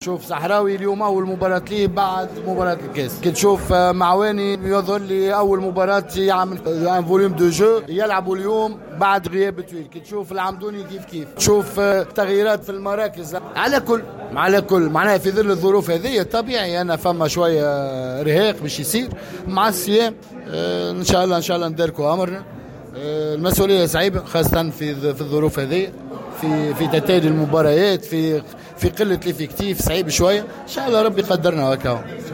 شوف صحراوي اليوم اول مباراة ليه بعد مباراة الكاس. كي تشوف معواني يظهر لي اول مباراة يعمل فوليوم دو جو يلعبوا اليوم بعد غياب طويل. كي تشوف العمدوني كيف تشوف تغييرات في المراكز. على كل معناها في ظل الظروف هذه طبيعي انا فما شوية رهاق باش يصير مع الصيام. ان شاء الله نداركوا امرنا. المسؤولية صعيبة خاصة في الظروف هذه، في تتالي المباريات، في قلة الافكتيف صعيب شوية. ان شاء الله ربي يقدرنا وكاو.